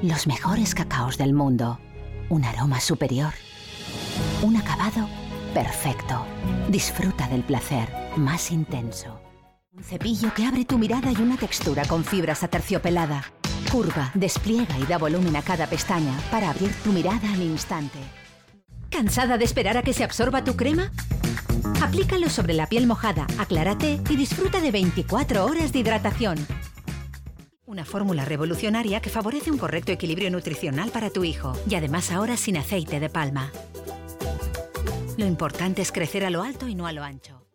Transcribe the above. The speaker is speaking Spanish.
Los mejores cacaos del mundo. Un aroma superior. Un acabado perfecto. Disfruta del placer más intenso. Un cepillo que abre tu mirada y una textura con fibras aterciopelada. Curva, despliega y da volumen a cada pestaña para abrir tu mirada al instante. ¿Cansada de esperar a que se absorba tu crema? Aplícalo sobre la piel mojada, aclárate y disfruta de 24 horas de hidratación. Una fórmula revolucionaria que favorece un correcto equilibrio nutricional para tu hijo y además ahora sin aceite de palma. Lo importante es crecer a lo alto y no a lo ancho.